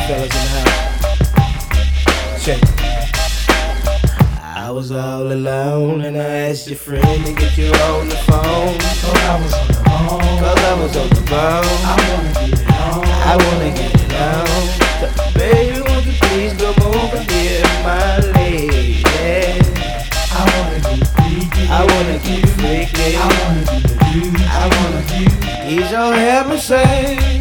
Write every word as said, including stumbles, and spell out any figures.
fellas in the house. Check it. I was all alone and I asked your friend to get you on the phone. Cause I was on the phone. Cause I was on the phone. I wanna get it on. I wanna get it on. Baby, won't you please come over here, my lady? I wanna get freaky. I wanna get freaky. I wanna get the dude. I wanna. He's your help me say.